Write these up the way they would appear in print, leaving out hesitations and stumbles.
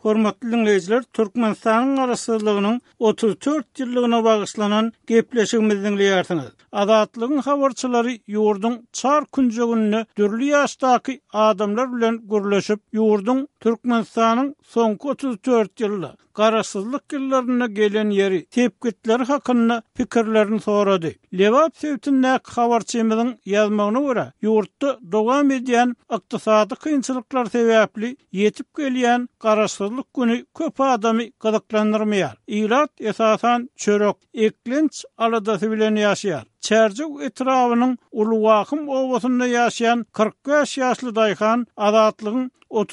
Hormatly dinleyijiler, Türkmenistanyň garaşsyzlygynyň 34 ýyllygyna bagyşlanan gepleşigimizni dinleýärsiňiz. Azatlygyň habarçylary ýurdun çar künjegini dürli ýaşdaky adamlar bilen gürleşip, ýurdun Türkmenistanyň soňky 34 ýylly garaşsyzlyk ýyllaryna gelen ýeri, tepkitleri hakynda pikirlerini sorady. Lewap Sevtinnek habarçymyzyň ýazmagyna görä, ýurtda dowam edýän ykdysady kynçylyklar sebäpli ýetip gelýän garaşsyzlyk güni köp adamy gyzyklandyrmaýar. Ilat esasan çörek, eklenç aladasy bilen ýaşaýar. Çerjek etrawynyň Ulugahym owasynda ýaşaýan 45 ýaşly daýhan azatlygyň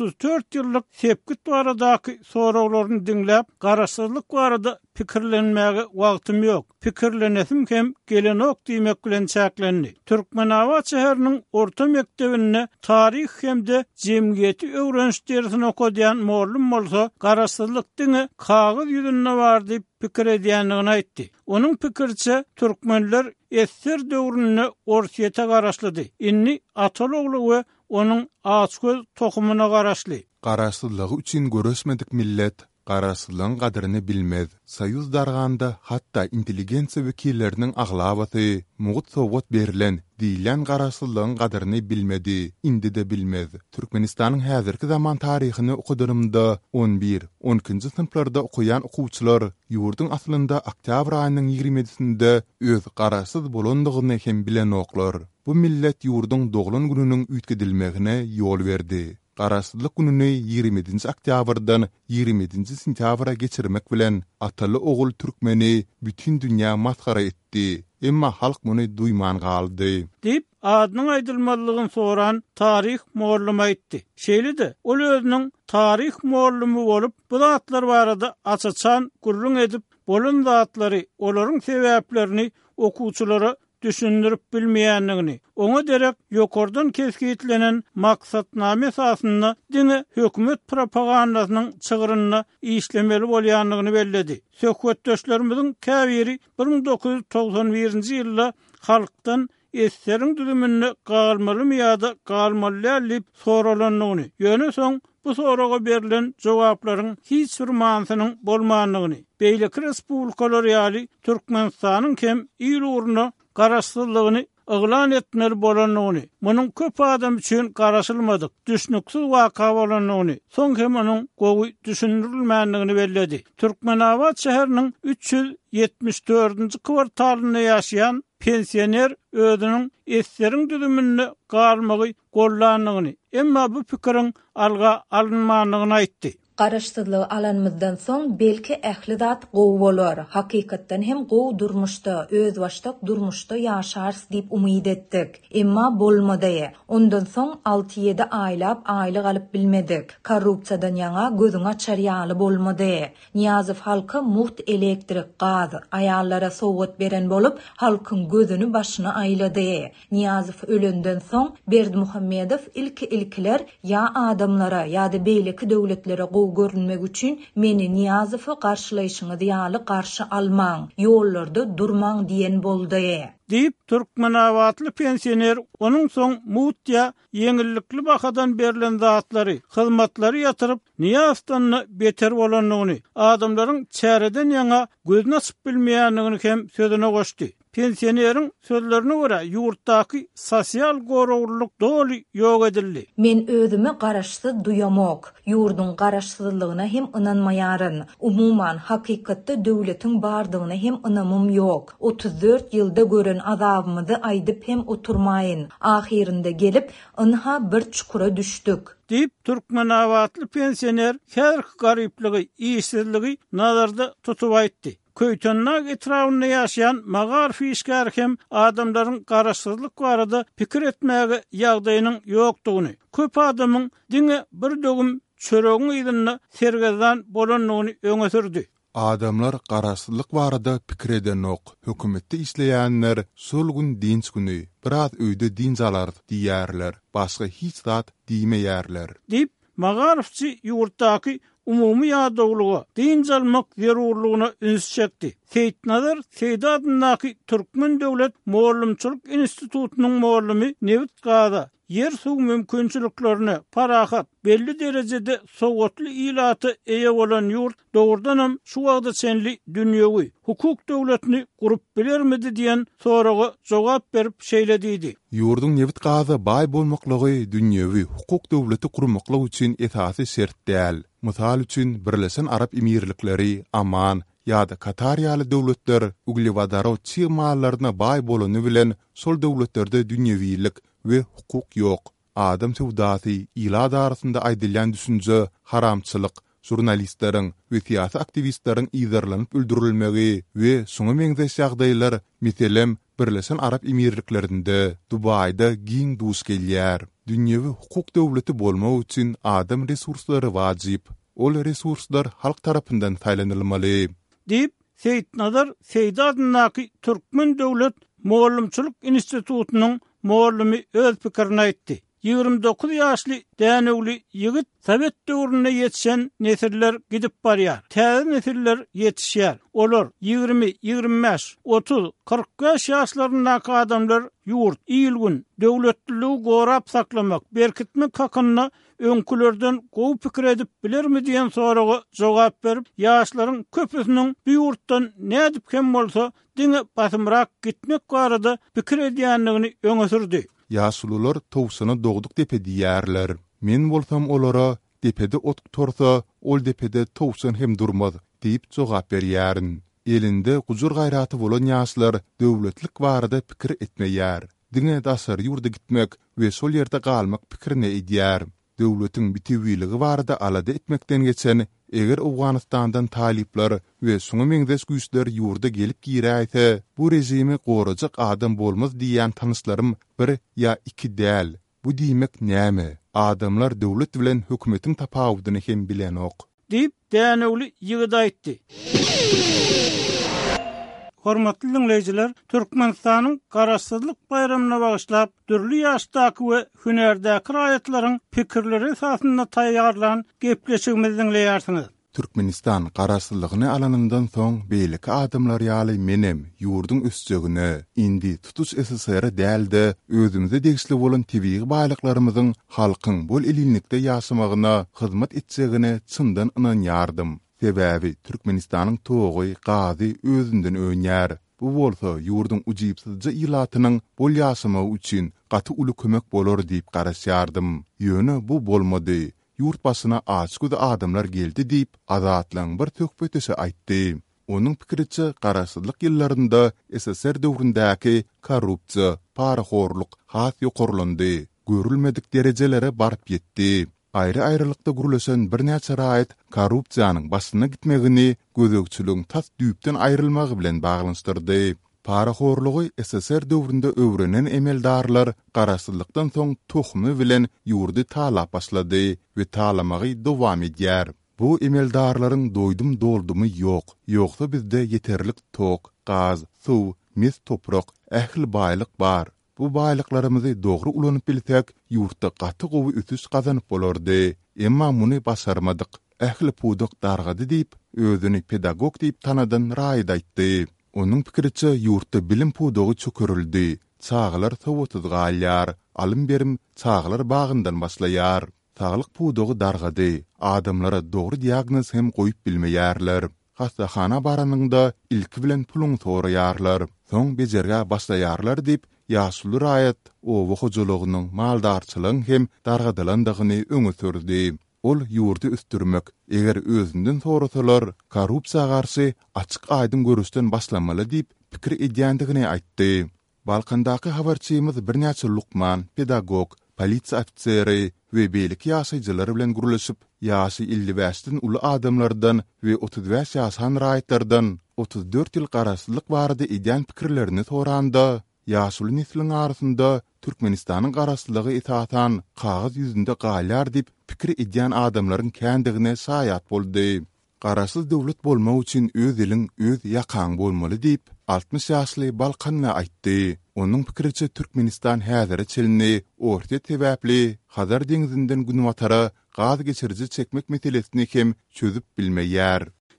34 ýyllyk sepkit baradaky soraglaryny dinläp, garaşsyzlyk barada pikirlenmäge wagtym ýok. Pikirlenesim hem gelenok diýmek bilen çäklendi. Türkmenabat şäheriniň orta mektebinde tarih hemde jemgyýeti öwrenç dersini okudýan mollum bolsa, garaşsyzlyk diňi kagyz ýüzünde bar diýip pikir edýändigini aýtdy. Onuň pikirçe türkmenler esser döwrüne orsiýete garaşlydy. Inni atalogly we onuň açgöz tohumuna garaşly. Garaşsyzlygy üçin görüşmedik millet garaşsyzlygyň gadryny bilmez. Soýuz darganda hatda intelligensiýa wekilleriniň aglabaty, mugut sowgat berilen diýilen garaşsyzlygyň gadryny bilmedi, indi de bilmez. Türkmenistanyň häzirki zaman taryhyny okudurymda 11-12-nji sınıflarda okuyan okuwçylar ýurdun aslynda oktyabr aýynyň 27-sinde öz garaşsyz bolandygyny hem bilen oklar. Bu millet ýurdun doglan gününiň üýtgedilmegine ýol berdi. Garaşsyzlyk gününi 27-nji oktyabrdan 27-nji sentyabra geçirmek bilen ataly ogul türkmeni bütün dünýä maskara etdi. Emma halk muny duýman galdy. Dip adynyň aýdylmalygyny soran tarih mollum aýtdy. Şeýle-de ol özüniň tarih mollumy bolup bu zatlar barada açaçan gurrun edip bolan zatlary olaryň sebäplerini okuwçylara düşündirip bilmeýänligini, oňa derek ýokardan keskitlenen maksatname esasynda dini hökümet propagandasynyň çygyryna işlemeli bolýanlygyny belledi. Söhbetdeşlerimiziň käbiri 1991-nji ýylda halkdan esseriň düzümini galmaly ýa-da galmaly diýip soralanlygyny, ýöne soň bu soraga berilen jogaplaryň hiç bir manysynyň bolmanlygyny, beýleki respublikalar ýaly Türkmenistanyň hem il uruna garaşsyzlygyny yglan etmeli bolanlygyny, munyň köp adam üçin garaşylmadyk, düşnüksiz waka bolanlygyny, soň hem onuň gowy düşündirilmänligini belledi. Türkmenabat şäheriniň 374-nji kwartalynda ýaşaýan pensioner özüniň esseriň düzümini galmagy gollanlygyny, emma bu pikiriň alga alınmanlygyny aýtdy. Garaşsyzlygy alanmyzdan soň belki ähli zat gowy bolar. Hakykatdan hem gowy durmuşda, öz başdak durmuşda ýaşars diýip umyd etdik. Emma bolmady. Ondan soň 6-7 aýly galyp bilmedik. Korrupsiýadan ýaňa gözüň açar ýaly bolmady. Niýazow halky muht elektrik, gaz, aýallara sowgat beren bolup, halkyň gözüni başyna aýlady. Niýazow ölenden soň Berdimuhammedow ilkiler ýa adamlara ýa-da beýleki döwletlere görünmek üçin meni Niýazowy garşylaýşyňyz ýaly garşy almaň, ýollarda durmaň diýen boldy. Diýip Türkmenabatly pensioner onuň soň mutya yeňillikli bakadan berilen zatlary, hyzmatlary ýatyryp Niýazowdan beter bolanlygyny, adamlaryň çäreden ýaňa gözüni açyp bilmeýänligini hem sözüne goşdy. Pensioneriň sözlerine görä ýurtdaky sosial gorowluk doly ýok edildi. Men özümi garaşsyz duýamok, ýurdun garaşsyzlygyna hem ynanmaýaryn. Umuman hakykatda döwletiň bardygyna hem ynamym ýok. 34 ýylda gören azabymyzy aýdyp hem oturmaýyn. Ahirinde gelip ynha bir çukura düşdük. Diýip Türkmenabatly pensioner her garypligi, işsizligi nazarda tutup aýtdy. Köytönnak etrafında ýaşaýan magar fişkär hem adamlaryň garaşsyzlyk barada pikir etmäge ýagdaýynyň ýokdugyny, köp adamyň diňe bir dögüm çöregiň ýygyna sergezan bolanlygyny öňe sürdi. Adamlar garaşsyzlyk barada pikir edenok, hökümetde işleýänler şol gün dinç güni, biraz öýde dinç alar diýärler, başga hiç zat diýmeýärler. Diýip magarfçy ýurtdaky umumy ýadaglyga dinç almak zerurlygyna üns çekdi. Seyitnazar Seyda adyndaky Türkmen Döwlet Mollumçylyk Institutunyň mollumy Nevit Gaza yer suw mümkinçiliklerini parahat belli derecede sowatly ilaty eýe bolan ýurt dogurdanam şu wagda senli dünýäwi hukuk döwletini gurup bilermidi diýen soragy jogap berip şeýlediydi. Ýurdun nebit gaza baý bolmaklygy dünýäwi hukuk döwleti gurmaklyk üçin esasy şert däl. Mysal üçin Birleşen Arap Emirlikleri, Aman ýa-da Katar ýaly döwletler uglewodorod çymallaryna baý bolany bilen sol döwletlerde dünýäwilik we hukuk ýok. Adam sewdasy ýylar arasynda aýdylýan düşünje, haramçylyk, jurnalistleriň we siýasy aktivistleriň ýyzarlanyp öldürilmegi we şoňa meňzeş ýagdaýlar meselem Birleşen Arap Emirliklerinde, Dubayda giň duş gelýär. Dünýäwi hukuk döwleti bolmak üçin adam resurslary wajyp. Ol resurslar halk tarapyndan taýlanylmaly. Dip Seyit Nazar Seydadynaky Türkmen Döwlet Mollumçylyk Institutunyň mollumi öz pikirini aýtdy. 29 ýaşly dänewli ýigit Sowet döwrüne ýetişen nesiller gidip barýar. Täze nesiller ýetişýär. Olar 20, 25, 30, 45 ýaşlaryndaky adamlar ýurt, iýilgün, döwletligi gorap saklamak, berkitmek hakyna öňkülerden gowy pikir edip bilermi diýen soragy jogap berip, ýaşlaryň köpüsiniň bu ýurtdan nädip kem bolsa diňe basymrak gitmek barada pikir edýänligini öňe sürdi. Ýaşlular towsuny dogduk depe diýärler. Men bolsam olara depede ot torsa, ol depede towsun hem durmaz diýip jogap berýärin. Elinde gujur gaýraty bolan ýaşlar döwletlik barada pikir etmeýär. Diňe dasar ýurda gitmek we sol ýerde galmak pikirini edýär. Döwletiň bitewiligi barada alada etmekden geçen eger Awganystandan talipler we şoňa meňzeş güýçler ýurda gelip giräýse, bu rejimi gorajak adam bolmaz diýen tanyslarym bir ýa iki däl. Bu diýmek näme? Adamlar döwlet bilen hökümetiň tapawudyny hem bilen ok. Diýip dänewli ýygyda aýtdy. Hormatly dinleýijiler, Türkmenistanyň Garaşsyzlyk bayramyna bagyşlap, dürli ýaşdaky we hünerdäki raýatlaryň pikirleri esasynda taýýarlan gepleşigimizi dinleýärsiňiz. Türkmenistan garaşsyzlygyny alanyndan soň beýleki adamlar ýaly menem ýurdun ösjegine indi tutuş SSR dälde özümize degişli bolan tebii baýlyklarymyzyň halkyň bol elinlikde ýaşamagyna hyzmat etjegine çyndan ynanýardım. Sebäbi Türkmenistanyň togy gazy özünden öňär. Bu bolsa ýurdun ujypsyzca ýylatynyň bol ýaşamagy üçin gaty uly kömek bolar diýip garaşýardım. Ýöne bu bolmady. Yurt başına açgıda adamlar geldi deyip azatlaň bir tökbetesi aýtdy. Onun pikiriçe garaşsyzlyk ýyllarynda SSR döwründäki korrupsiýa, paraxorluk has ýokarlandy. Görülmedik derejelere barıp ýetdi. Aýry-aýrylykda gurulaşan bir näçe raýat korrupsiýanyň başyna gitmegini gözegçiligiň tas düýpden aýrylmagy bilen baglanşdyrdy. Paraxorlugy SSR döwründe öwrenen emeldarlar garaşsyzlykdan soň tohmy bilen ýurdy talap başlady we talamagy dowam edýär. Bu emeldarlaryň doýdum doldumy ýok. Ýoksa bizde yeterlik tok, gaz, suw, mis toprak, ähli baýlyk bar. Bu baýlyklarymyzy dogry ulanyp bilsek, ýurtda gaty gowy ötüş gazanyp bolardy. Emma muny başarmadyk. Ähli pudyk dargady diýip, özüni pedagog diýip tanadan raýat aýtdy. Onun pikiriçe ýurtda bilim pudogy çökerildi. Çağlar sowatyz galýar, alym berim çağlar bagyndan başlaýar. Sağlyk pudogy dargady. Adamlara dogry diagnoz hem goýup bilmeýärler. Hastahana baranynda ilki bilen puluň soraýarlar. Soň bejerge başlaýarlar diýip ýaşly raýat owa hojulugynyň maldarçylygyň hem dargadylandygyny öňe sürdi. Ol ýurdy üstürmek, eger özünden sorasalar, korrupsiýa garşy açyk aýdym görüşden başlamaly diýip pikir edýändigini aýtdy. Balkandaky habarçymyz birnäçe lukman, pedagog, polisiýa ofiseri we beýlik ýaşaýjylar bilen guruluşyp, ýaşy 55-den uly adamlardan we 35 ýaşan raýatlardan 34 ýyl garaşsyzlyk barada edýän pikirlerini soranda, ýaşuly nesliň arasynda Türkmenistanyň garaşsyzlygy etatan kagaz ýüzünde galýar diýip pikir edýän adamlaryň kändigine saýat boldy. Garaşsyz döwlet bolmak üçin öz eliň öz ýakaň bolmaly diýip 60 ýaşly Balkanna aýtdy. Onuň pikiriçe Türkmenistan häzir çelini orta sebäpli Hazar deňizinden günwatara gaz geçirici çekmek meselesini hem çözüp bilmeýär.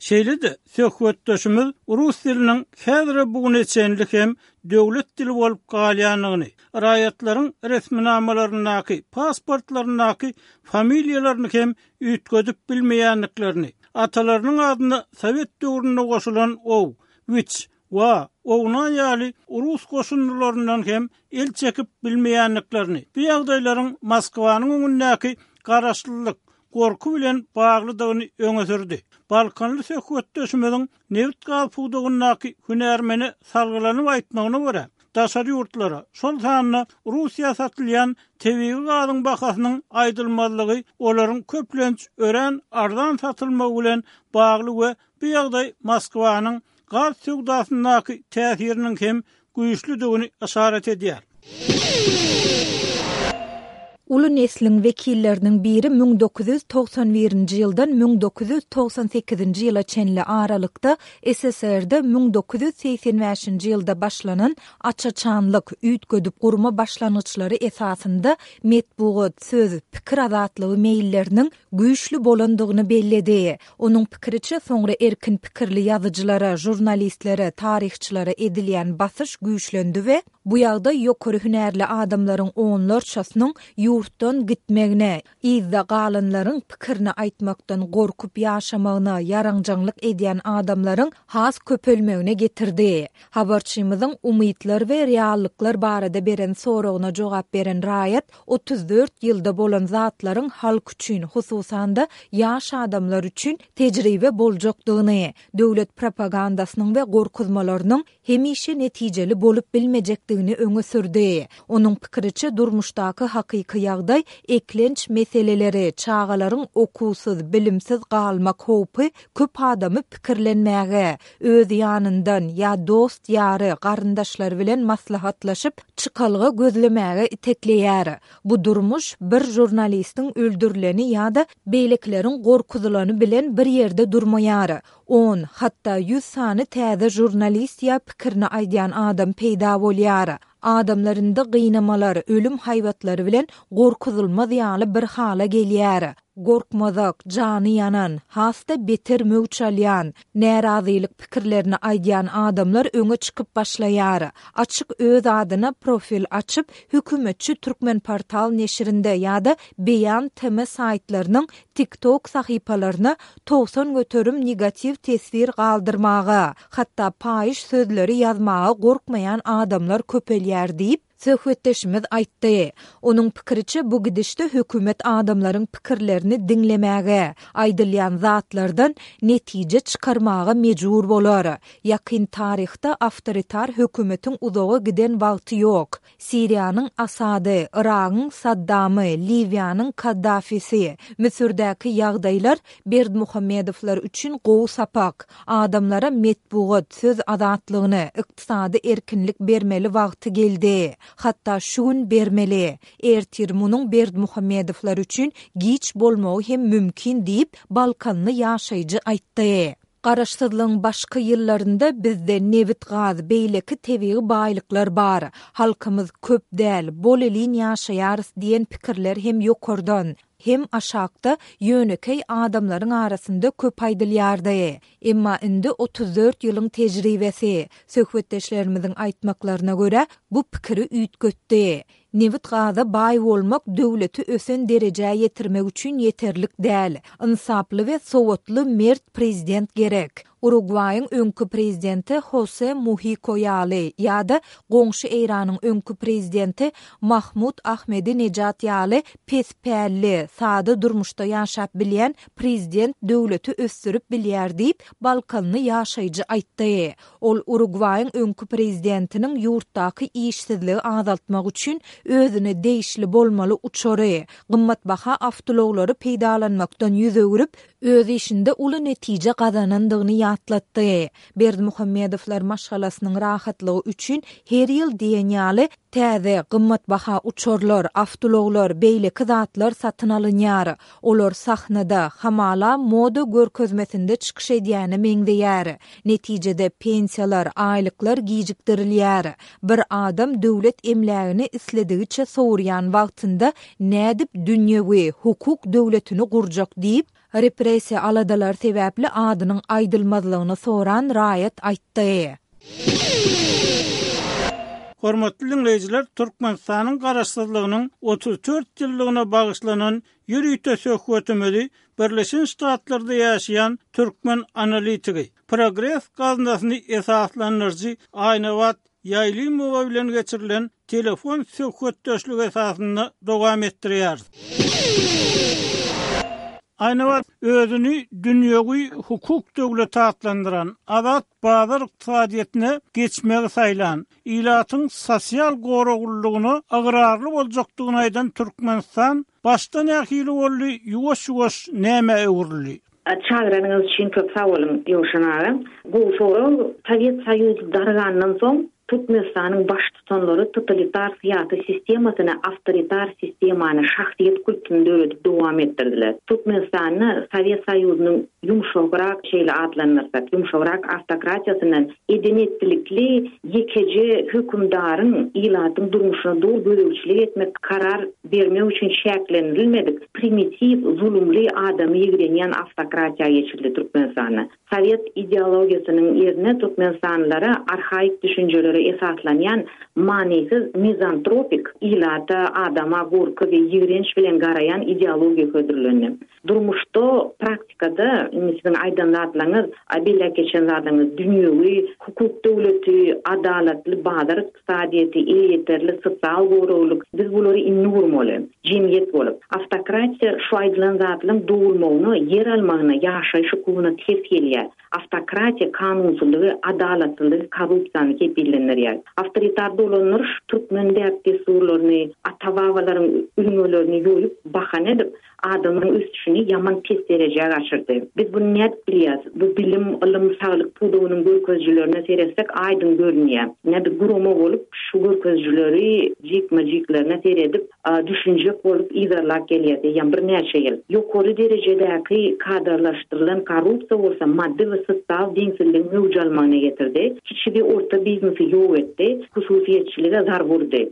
Şeýle-de söhbetdeşimiz rus diliniň häzir bugün etsenlik hem döwlet dili bolup galýanyny, raýatlaryň resminamalaryny, pasportlaryny, familiýalaryny hem üýtgedip bilmeýänliklerini, atalarynyň adyny Sowet döwründe goşulan ow, wiç wa owna ýaly rus goşunlaryndan hem el çekip bilmeýänliklerini, bu ýagdaýlaryň Moskwanyň öňündäki garaşlylyk, gorku bilen baglydygyny öňe sürdi. Balkanly söhbetdeşimiziň Nevit galpudygyny hünärmeni salgylanyp aýtmagyna görä, daşary ýurtlara şol sanyna Russiýa satylýan tebigi gazyň bahasynyň aýdylmazlygy olaryň köplenç ören ardan satylmagy bilen bagly we bu ýagdaý Moskwanyň gaz söwdasynyň täsiriniň hem güýçlüdigini işaret edýär. Ulu neslin vekillerinin biri 1991-nji ýyldan 1998-nji ýyla çenli aralykda SSR-de 1985-nji ýylda başlanan açaçanlyk üýtgedip gurma başlanyçlary esasynda metbuat, söz, pikir azatlygy meýilleriniň güýçlü bolandygyny belledi. Onuň pikiriçe soňra erkin pikirli ýazyjylara, jurnalistlere, tarihçilara edilýän basyş güýçlendi we bu ýagda ýokary hünärli adamlaryň onlarçasynyň ýurtdan gitmegine, izde galanlaryň pikirini aýtmakdan gorkup ýaşamagyna ýaraňjaňlyk edýän adamlaryň has köpelmegine getirdi. Habarçymyzyň umytlar we reallyklar barada beren soragyna jogap beren raýat 34 ýylda bolan zatlaryň halk üçin, hususanda ýaş adamlar üçin tejribe boljakdygyny, döwlet propagandasynyň we gorkuzmalarynyň hemişe netijeli bolup bilmejekdigini öňe sürdi. Onuň pikiriçe durmuşdaky hakyky ýagdaý eklenç meseleleri, çağalaryň okusuz, bilimsiz galmak howpy köp adamy pikirlenmäge, öz ýanyndan ýa dost ýary, garyndaşlar bilen maslahatlaşyp çykalga gözlemäge itekleýär. Bu durmuş bir jurnalistiň öldürileni ýa-da beýlekleriň gorkuzulany bilen bir ýerde durmaýar. 10 hatda 100 sany täze jurnalist ýa pikirini aýdýan adam peýda bolýar. Adamlarynda gynamalar, ölüm haýwatlary bilen gorkuzulmaz ýaly bir hala gelýär. Gorkmazak, jany yanan, hasta beter möwçalýan, närazylyk pikirlerini aýdýan adamlar öňe çykyp başlaýar. Açyk öz adyna profil açyp, hökümetçi Türkmen portal neşirinde ýa-da beýan teme saýtlarynyň TikTok sahypalaryna 90 götürüm negativ tesir galdyrmaga, hatda paýyş sözleri ýazmaga gorkmaýan adamlar köpelýär diýip söhbetdeşimiz aýtdy. Onuň pikiriçe bu gidişde hökümet adamlaryň pikirlerini dinlemäge, aýdylýan zatlardan netije çykarmaga mejbur bolar. Ýakyn taryhda awtoritar hökümetiň uzaga giden wagty ýok. Siriýanyň Asady, Iragyň Saddamy, Liwiýanyň Kaddafisi, Misrdäki ýagdaýlar Berdimuhammedowlar üçin gowy sapak. Adamlara metbuat, söz azatlygyny, ykdysady erkinlik bermeli wagty geldi. Hatta şu gün bermeli. Ertir munuň Berdimuhammedowlar üçin giç bolmagy hem mümkin diýip Balkanly ýaşaýjy aýtdy. Garaşsyzlygyň başka ýyllarynda bizde Nevit gaz, beýleki tebigi baýlyklar bar. Halkymyz köp däl, bol elin ýaşaýarys diýen pikirler hem ýokardan hem aşakda ýönekey adamlaryň arasynda köp aýdylýardy. Emma indi 34 ýylyň tejribesi, söhbetdeşlerimiziň aýtmaklaryna görä bu pikiri üýtgetdi. Nevit gaza baý bolmak döwleti ösen derejäge ýetirmek üçin ýeterlik däl. Insaply we sowatly mert prezident gerek. Uruguay'ın öňkü prezidenti Jose Mujica ýaly ýa-da goňşy Eýranyň öňkü prezidenti Mahmud Ahmadinejad ýaly pespäli, sady durmuşda ýaşap bilýän prezident döwleti ösdürip bilýär diýip Balkanly ýaşaýjy aýtdy. Ol Uruguay'ın öňkü prezidentiniň ýurtdaky işsizligi azaltmak üçin özüne değişli bolmaly uçary, gymmatbaha awtologları peýdalanmakdan ýüz öwürip öz işinde uly netije gazanandygyny ýatlatdy. Berdimuhammedowlar maşgalasynyň rahatlygy üçin her ýyl diýen ýaly täze gymmatbaha uçorlar, awtologlar, beýleki zatlar satyn alynýar. Olar sahnada hamala moda görkezmesinde çykyş edýäni meňdeýär. Netijede pensiýalar, aýlyklar gijikdirilýär. Bir adam döwlet emlägini isledigiçe sowurýan wagtynda nädip dünýäwi hukuk döwletini gurjak diýip repressiya aladalar sebäpli adynyň aýdylmazlygyny soran raýat aýtdy. Hormatly dinleyijiler, Türkmenistanyň garaşsyzlygynyň 34 ýyllygyna bagyşlanan ýürüýte söhbetimizi Birleşen Ştatlarda ýaşaýan türkmen analitigi, Progress gazynasyny esaslanyrjy Aynawat Ýaýlymowa bilen geçirilen telefon söhbetdeşligi esasynda dowam etdirýär. Aynawat özüni dünýäwi hukuk döwleti adlandyran azat bazar ykdysadyetine geçmegi saýlan, ilatyň sosial goragullygyny agrarly boljakdygyny aýdan Türkmenistan başdan ýakyly boldy, ýuwaş-ýuwaş näme öwrüli. Çağıranınız için çok sağ olun Yoşan. Bu soru Sovyet Soýuzy dargandan soň Türkmenistanyň baş tutanlary totalitar siýasat sistemasyny awtoritar sistemany şahsiýet kulturyny döwletip dowam etdirdiler. Türkmenistanyň Sovyet Soýuzynyň yumşagrak şeýle adlanyrsak, yumşagrak awtokratiýasynyň edenetlikli ýekeje hökümdaryň ilatyň durmuşyna dol bölüçilik etmek karar bermek üçin şäklendirilmedik primitiv, zulümli adamy ýigrenýän awtokratiýa geçildi Türkmenistanyň. Sovyet ideologiýasynyň ýerine Türkmenistanlylara arhaik düşünjelere esaslanýan manisiz mizantropik ilata adama gorky we ýigrenç bilen garayan ideologiýa ködürlenýär. Durmuşda praktikada sizin aýdanlatlaryňyz, abilla geçen zadyňyz dünýäwi hukuk döwleti, adalatly bazar ykdysadyety, elitärli sosial goraglyk biz bulary innormaly jemgyýet bolup, awtokratiýa şu aýdylan zatlaryň dowulmagyny, yer almagyny, ýaşaýyş hukugyny tesirleýär. Awtokratiýa kanunsuzlygy, adalatlylygy, korrupsiýany kepillendirýär. Awtoritar dolanlar türkmen däpdesurlaryny, ata-babalaryň ülgelerini ýoýup bahan edip adamın üstüni yaman pes derejeye aşırdı. Biz bunu net bilýäs. Bu bilim, ilim, saglyk pudugynyň görkezjilerine seresek aýdyn görünýär. Ne bir guruma bolup şu görkezjileri jikma-jiklerine seredip düşünjek bolup izarlap gelýär. Ýa bir näçe ýyl. Ýokary derejedäki kadarlaşdyrylan korrupsiýa bolsa maddi we sosial deňsizlik mewjalmagyna getirdi. Kiçik we orta biznesi ýok etdi. Hususiýetçilige zar burdy.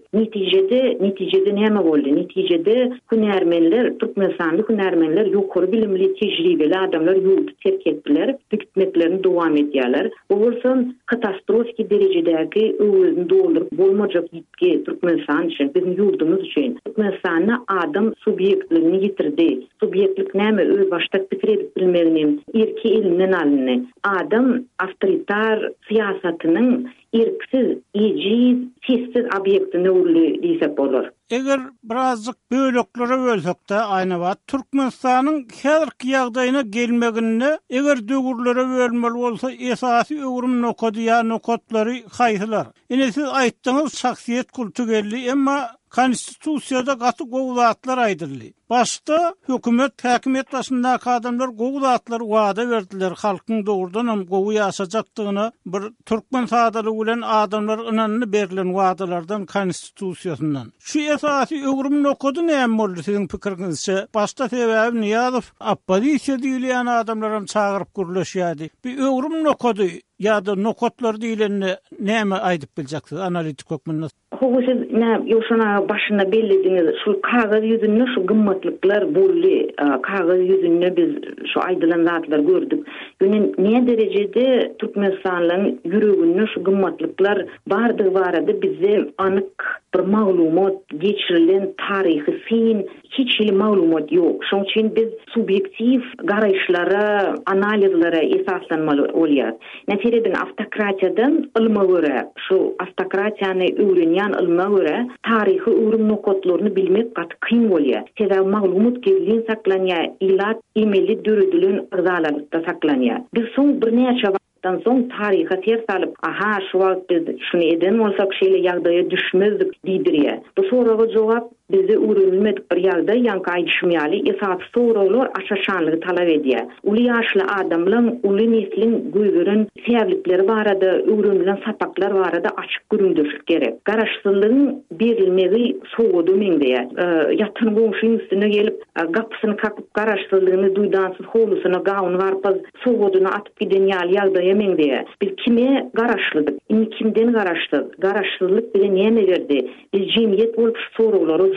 Netijede näme boldy? Netijede hünärmenler, Türkmenistanlyk hünärmenler ýokary bilimli, tejribeli adamlar ýurdu terk etdiler, hükümetlerini dowam edýärler. Bu bolsa katastrofik derejedäki öwrüni doldurup bolmajak ýitki Türkmenistan üçin, bizim ýurdumuz üçin. Türkmenistanyň adam subyektligini ýitirdi. Subyektlik näme? Öz başda pikir edip bilmegini, erki elimden alyny. Adam awtoritar siýasatynyň erksiz, ejiz, sessiz obyektini urly diýsek bolar. Eger birazcık böleklere bölsek de Aynawat, Türkmenistanyň häzirki ýagdaýyna gelmeginde eger döwürlere bölmeli bolsa esasy öwrüm nokady ýa nokatlary haýsylar. Ine siz aýtdyňyz şahsiýet kultugelli, emma konstitusiýada gaty gowlatlar aýdyldy. Başta hökümet, häkimet başyndaky adamlar gowlatlary wada berdiler. Halkyň dogrudan hem gowy ýaşajakdygyna bir türkmen sadalygy bilen adamlar ynanyny berilen wadalardan konstitusiýasyndan. Şu esasy öwrüm nokady näme boldy siziň pikiriňizçe? Başta sebäbi Niýazow oppozisiýa diýilen adamlar hem çagyryp gürleşýärdi. Bir öwrüm nokady ýa-da nokatlar diýileni näme aýdyp biljeksiz analitik hökmünde? Siz Yoşana başına belirlediğiniz şu kağıt yüzünde şu gımmatlıklar bolly, kağıt yüzünde biz şu aýdylan zatlar gördük. Yani ne derecede Türkmenistanlyň ýüreginde şu gımmatlıklar bardygy barada bize anyk bir maglumat geçirilen tarihi fin hiç maglumat yok. Şoň üçin biz subyektiv garaýşlara, analizlere esaslanmaly bolýar. Näçeredin awtokratiýadan ilme görä, şu awtokratiýany öwrenýän ilme görä tarihi öwrüm nokatlaryny bilmek gaty kyn bolýar. Sebäbi maglumat gerlin saklanýar, ilat emeli döredilen ırzalarda saklanýar. Biz soň bir näçe dan soň tariha ters alyp, aha şu wagt biz şunu eden bolsak şeýle ýagdaýa düşmezdik diýdirýär. Bu soraga jogap bizi öwrenilmedik bir ýagdaý ýanky düşmýäli esas soralar aşaşanlygy talap edýär. Uly ýaşly adamlaryň, uly neslin göýgören sebäpleri barada, öwrenilen sapaklar barada açyk göründirmek gerek. Garaşsyzlygyň berilmegi sowady meňdeýär. Ýatyn goňşyň üstüne gelip gapysyny kakyp garaşsyzlygyny duýdansyz howlusyna gawn garpaz sowadyny atyp giden ýagdaýa meňdeýär. Biz kime garaşlydyk? Kimden garaşdyk? Garaşsyzlyk bilen näme berdi? Biz jemgyýet bolup soraglary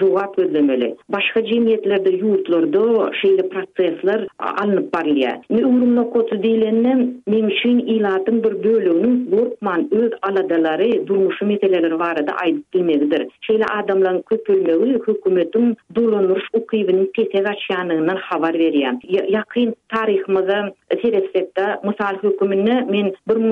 jogap gözlemeli. Başka cemiyetlerde, yurtlarda şeýle prosesler alınıp barylýar. Ömrüm nokoty diýlenden men üçin ilatyň bir bölüginiň gorkman öz aladalary, durmuşy meseleleri barada aýdyp bilmegidir. Şeýle adamlaryň köp bölmegi hökümetiň dolanýyş ukybynyň petek açýanlygynyň habar berýär. Ýakyn taryhymyzda Seresepde mysal hökümini men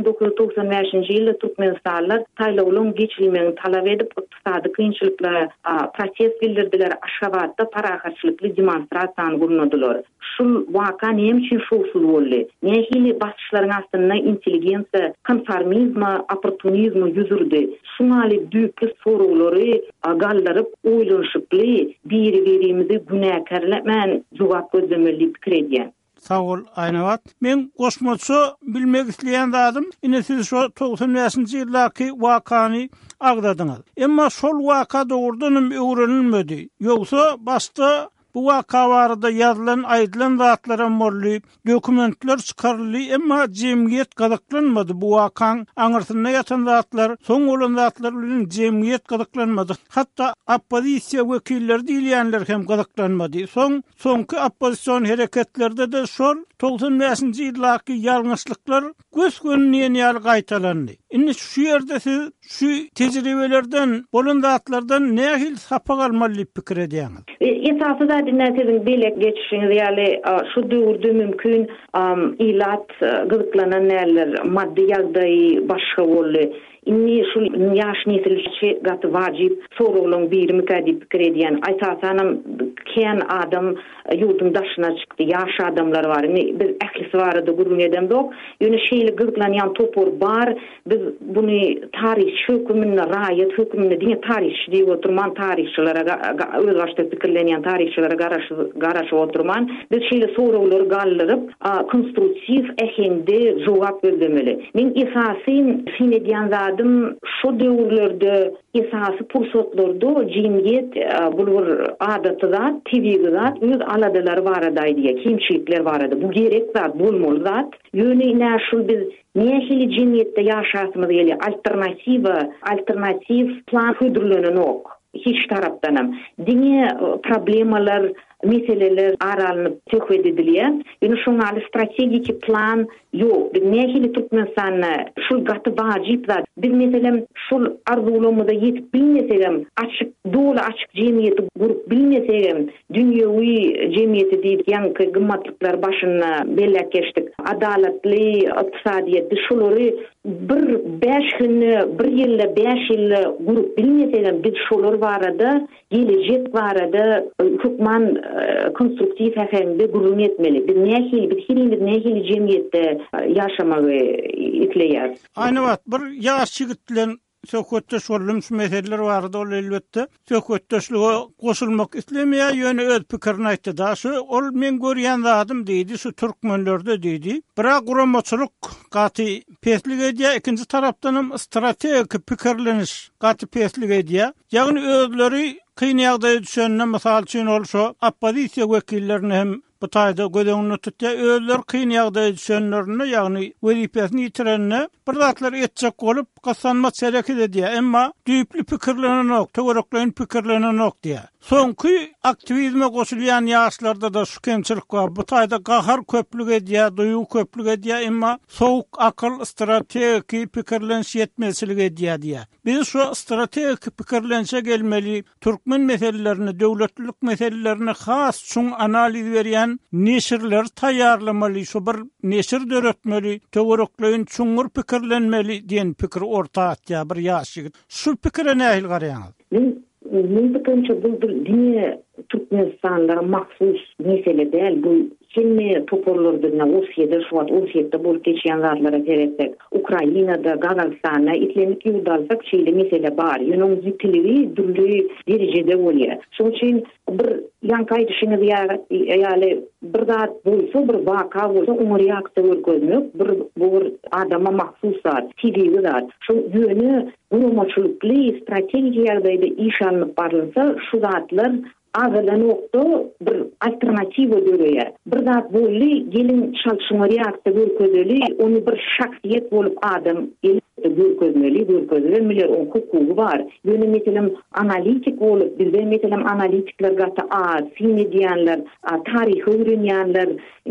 1995-nji ýylda Türkmenistanlar taýlawlaryň geçilmegini talap edip ykdysady kynçylyklara protest bildirdiler. Aşgabatda parahatçylykly demonstrasiýa gurnadylar. Şul waka näme üçin şowsul boldy? Nähili başçylaryň aslynda intelligensiýa, konformizm, opportunizm ýüzürdi. Şuňaly düýpli sorawlary galdaryp oýlanşyply biri-birimizi günäkärlemän jogap gözlemeli pikir edýär. Sağ ol Aynavat. Men goşmaçy bilmek isleýän zadım. Ine siz şo 95-nji ýyldaky wakany agdadyňyz. Emma şol waka dogrudan öwrenilmedi. Ýogsa başda bu waka barada ýazylan aýdylan zatlara morly dokumentler çykarly, emma jemgyýet gazaklanmady. Bu wakaň aňyrtynda ýatan zatlar, soň bolan zatlar bilen jemgyýet gazaklanmady. Hatda oppozisiýa wekilleri diýilýänler hem gazaklanmady. Soňky oppozision hereketlerde de şol 95-nji ýyldaky ýalňyşlyklar göz gönünden ýaly gaýtalandy. Indi şu ýerde siz şu tejribelerden, bolan zatlardan nähil sapa galmaly pikir edýäňiz? Esasy da dinlätiň belek geçişiňiz ýaly şu döwürde mümkin ilat gyzyklanan näler, maddi ýagdaý başga boldy. Inni şu ýaş nesilçi gat wajib soraglaryň birimi kädip pikir edýän. Aýtasanam ken adam ýurdun daşyna çykdy, ýaş adamlar bar. Biz ählisi barada gurrun edemdok. Ýöne şeýle gyzyklanýan topor bar. Biz buny tarih hökümine, raýat hökümine diňe tarihçi diýip oturman tarihçilere öz başda pikirlenýän tarihçilere garaşyp oturman. Biz şeýle soraglary gallyryp konstruktiw ehinde jogap bermeli. Men esasy sinedýän şu döwürlerde esasy pursatlarda jemgyýet bulur adaty zat, tebigi zat, öz aladalary barada diýip, kimçilikler barada. Bu gerek zat, bolmaly zat. Ýöne şu biz nähili jemgyýetde ýaşasymyz ýeli alternativ plan hödürlenenok. Hiç tarapdanam. Diňe problemalar, meseleler aralanyp töhfet edilýär. Ýöne şoňa strategik plan ýok. Biz nähili Türkmenistana şul gaty wajib zat. Biz meselem şul arzulamyda ýetip bilmesegem, açyk doly açyk jemgyýeti gurup bilmesegem, dünýäwi jemgyýeti diýip ýanky gymmatlyklar başyna bellek geçdik. Adalatly ykdysadyýetde şolary bir 5 günni, bir ýylda 5 ýyl gurup bilmesegem, biz şolar barada, gelecek barada hukman konstruktiw häkimde gurrun etmeli. Biz nähili jemgyýetde ýaşamagy isleýär. Aynabat, bir ýaş ýigit bilen söhbetdeş boldum, şu meseleler barada ol elbetde. Söhbetdeşlige goşulmak islemeýär, ýöne öz pikirini aýtdy da. Ol men görýän zadym diýdi, şu türkmenlerde diýdi. Birak guramaçylyk gaty peslik edýär, ikinji tarapdan strategik pikirleniş gaty peslik edýär. Ýagny özleri kyn ýagdaýa düşenine mysal üçin ol şu oppozisiýa wekillerini hem bu taýda gödeňini tutýar, özleri kyn ýagdaýa düşenlerini, ýagny wezipesini ýitirenine bir zatlar etjek bolup gasanma sereket edýär, emma düýpli pikirlenenok, töwereklerin pikirlenenok diýär. Soňky aktivizme goşulýan ýaşlarda da şu kemçilik bar. Bu taýda gahar köplük edýär, duýu köplük edýär, emma sowuk akyl, strategik pikirleniş ýetmezlik edýär diýär. Biz şu strategik pikirlenişe gelmeli, türkmen meselelerini, döwletlilik meselelerini has şoň analiz berýän neşirler taýýarlamaly, şu bir neşir döretmeli, töwereklerin çuňur pikirlenmeli diýen pikir orta atýar bir ýaş ýigit. Şu pikire nähil garaýaňyz? Men pikirçe bu diňe Türkmenistanlara mahsus mesele däl. Bu kimi toporlardyna Russiýada şu wagt Russiýada bolup geçýän zatlara teretsek, Ukrainada, Gazakstanda itlenip ýurdalsak şeýle mesele bar. Ýöne zikirli durly derejede bolýar. Şoň üçin bir ýanky düşünýär ýaly bir zat bolsa, bir waka bolsa, onu reaksiýa görkezmek, bir adama mahsus zat, tebigi zat. Şu ýöne guramaçylykly strategik ýagdaýda iş alınıp barylsa, şu zatlar azalanokda bir alternativa görýär. Bir zat bolly gelin çalşyma reaksiýa görkezeli, onu bir şahsiýet bolup adam görkezmeli, o hukuku var. Böyle mesela analitik olup, bizde mesela analitikler gata film ediyenler, tarih öğrenyenler,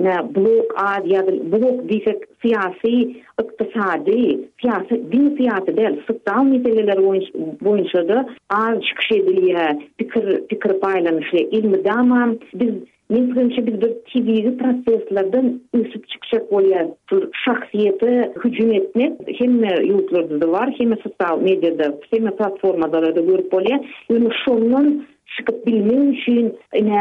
blok ya da blok diyecek siyasi, iktisadi, din siyasi değil, sıktal meseleler boyunca da çıkış ediliyor, fikir paylanışı, ilmi dama biz Mesela biz bir TV proseslerden üsüp çıkacak oluyor. Şahsiyeti hücum etmek hem YouTube'da da var, hem sosyal medyada, hem platformada da görüp oluyor. Yani şunun çıkıp bilmek için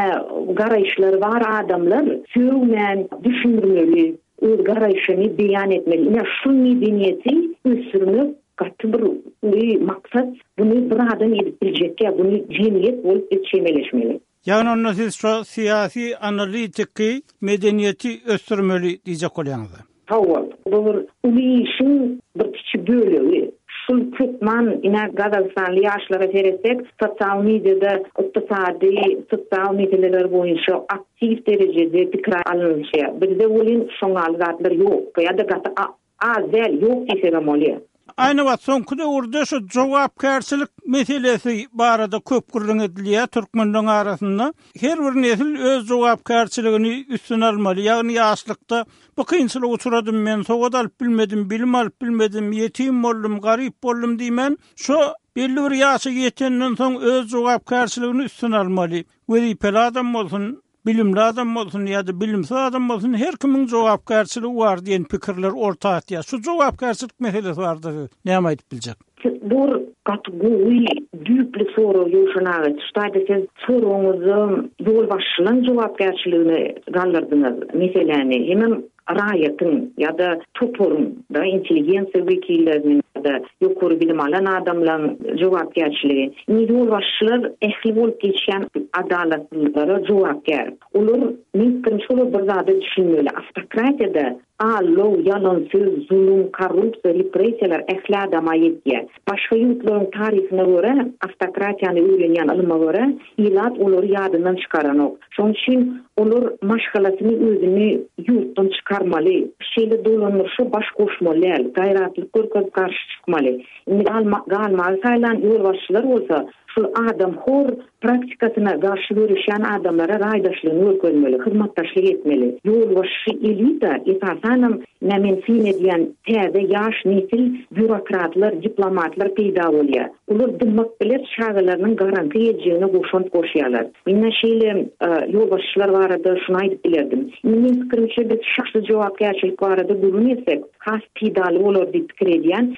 garayışları var adamlar. Sürümen düşünmeli, garayışını beyan etmeli. Yani şu medeniyeti üstürmek katı bir maksat. Bunu bir adam edip bilecek ya, bunu cemiyet olup yetişemeleşmeli. Yani onu siz şu siyasi analitiki medeniyeti östürmeli diyecek olyanızda. Hava, doğru. Bu işin bir küçük bölüğü. Şu Türkmen, Gazalistanlı yaşlara seyretsek, sosyal medyada, iktisadi, sosyal medyalar boyunca aktif derecede fikir alınışı. Bizde olin şoňal zatlar yok. Ya da gata azel yok desem oluyor. Aynı wat soňky döwürde şu jogapkärçilik meselesi barada köp gürrüň edilýär türkmenliň arasynda. Her bir nesil öz jogapkärçiligini üstüne almaly. Ýagny ýaşlykda bu kynçylyk uçuradym men, sowat alyp bilmedim, bilim alyp bilmedim, ýetim boldum, garyp boldum diýmen. Şu belli bir ýaşa ýetenden soň öz jogapkärçiligini üstüne almaly. Wezipeli adam bolsun, bilimli adam bolsun ya da bilimsiz adam bolsun, her kimin jogapkärçiligi var diýen pikirler ortaýa. Şu jogapkärçilik meselesi bardyr. Näme aýdyp biljek? Bu kategori düýpli soru ýoşanagy. Ştaýda siz soruňyzy ýol başçylygyň jogapkärçiligine galdyrdyňyz. Meseleni hemen raýatyn ya da topurun da inteligensiýa wekilleriniň da ýokary bilim alan adamlaryň jogapkärçiligi. Ýol başçylar ehli bolup geçýän adaletliklere jogapkär. Olar mümkin şol bir zada düşünmeli. Автократияда yalan söz, zulüm, korrupsiya, repressiyalar ehli adama ýetýär. Başga ýurtlaryň tarihine göre, автократияny öwrenýän ilme göre, ilat olary ýadyndan çykaranok. Şoň üçin olar maşgalasyny özüni ýurtdan çykarmaly, şeýle dolanýarşy baş goşmaly, gaýratly görkezip garşy çykmaly. Galmaly saýlan ýol başçylar bolsa, şu adam hor praktikasyna garşy görüşýän adamlara raýdaşlygyny görmeli, hyzmatdaşlyk etmeli. Ýol başçy elita esasanam men film edýän täze ýaş nesil bürokratlar, diplomatlar peýda bolýar. Ular dymak bilen şagyrlarynyň garanti edýäne goşýarlar. Menne şeýle ýol başçylar barada şunu aýdyp bilerdim. Menin pikirimçe biz şahsy jogapkärçilik barada görünsek, has peýdaly bolar diýip pikir edýän,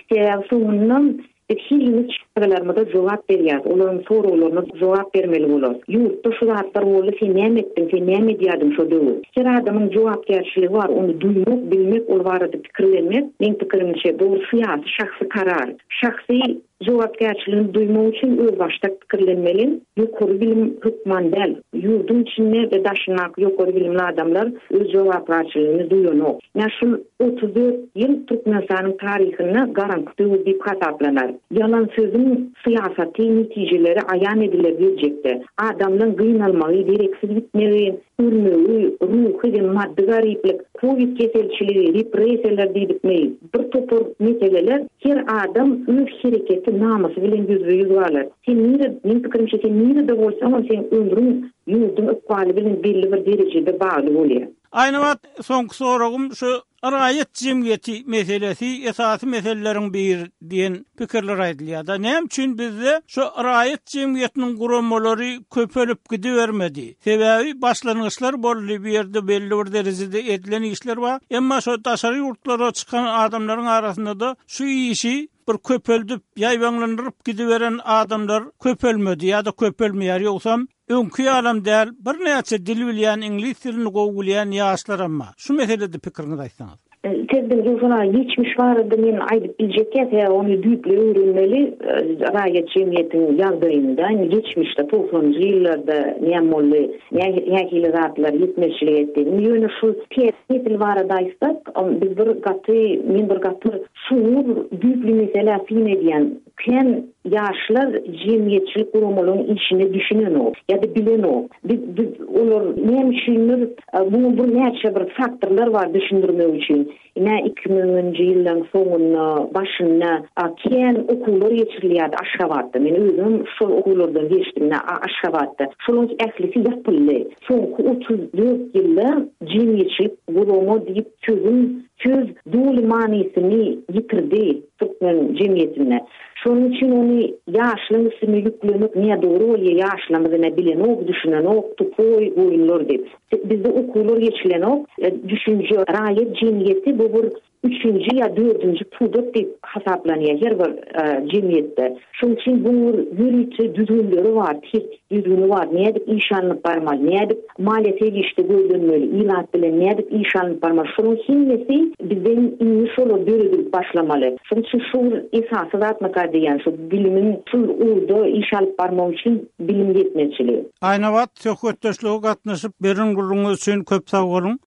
täze Hilimiz çıkarlarımda cevap veriyor. Onların sorularına cevap vermeli olur. Yurtta şu zatlar oldu, sen näme etdin, sen näme diýdin şu döwür. Her adamın jogapkärçiligi var, onu duymak, bilmek, ol barada pikirlenmek. Men pikirimçe bu syýasy şahsy karar. Şahsy jogapkärçiligini duymak üçin öz başda pikirlenmeli. Ýokary bilim hukman däl. Ýurdun içinde we daşynak ýokary bilimli adamlar öz jogapkärçiligini duýanok. Näme şu 34 ýyl Türkmenistanyň tarihine garanty diýip hasaplanýar. Yalan sözün siyaseti neticeleri ayan edilebilecekti. Adamdan gıynalmağı, direksiz bitmeyi, ürmeyi, ruhu, maddi gariplik, Covid keselçiliği, represiyalar deyipmeyi, bir topur meseleler her adam öz hareketi naması bilen yüz varlar. Men pikirimçe sen nirede bolsan, sen ömrün yurdun ıkbali bilen belli bir derecede bağlı bolýar. Aynı wat soňky soragym şu raýat jemgyýeti meselesi esasy meseleleriň bir diýen pikirler aýdylýar. Da näme üçin bizde şu raýat jemgyýetiniň gurammalary köpelip gidibermedi? Sebäbi başlangyçlar boldy, bir ýerde belli bir derejede edilen işler bar. Emma şu daşary ýurtlara çykan adamlaryň arasynda da şu işi bir köpeldip ýaýbanlandyryp gidiberen adamlar köpelmedi ya da köpelmeýär, ýoksam öňkü alam däl bir näçe dil bilýän, ingliz dilini gowgulýan ýaşlar amma. Şu meselede pikiriňizi aýtsaňyz. Tezden ýokana geçmiş barada men aýdyp biljekkä, onu düýpli öwrenmeli, raýat jemgyýetiniň ýagdaýynda, geçmişde 90-njy ýyllarda näme boldy, näme zatlar ýetmeşlik etdi. Ýöne şu tehdit barada aýtsak, biz men bir gaty şu düýpli mesele film edýän Ken yaşlar cemiyetçilik kurumlarının işini düşünen o ya da bilen o. Biz olur ne düşünür bunu bu neçe bir faktörler var düşündürmek için. Yine 2000-nji ýylyň soňuna başyna Ken okulary geçirilýärdi Aşgabatda. Men özüm şol okullardan geçdim Aşgabatda. Şolun ählisi ýapyldy. Soňky 34 ýylda cemiyetçilik gurumy diýip söz dul manysyny ýitirdi Türkmen cemiyetine. Şonun için onu yaşlının ismi yüklemek niye doğru oluyor? Yaşlamızına bilen ok, düşünen ok, tupoy, oyunlar deyip. Bizde okullar geçilen ok, düşünce, rayet, cemiyeti bu bir 3. ya 4. pudot deyip hesaplanıyor her bir cemiyette. Şonun için bu yürüyüşü düzgünleri var, düzgünü var. Ne edip işanlık barmal, ne edip maliyeti işte gözlenmeli, ilat bilen, ne edip işanlık barmal. Şonun himnesi bizden iyi şolu bölüdük başlamalı. Şonun için şu esası zatmak diyen, şu bilimin şu urdu işanlık barmal için bilim yetmezçiliği. Aynavat söhbetdeşliğe gatnaşyp berin gurulmagy üçin köp sag bolun.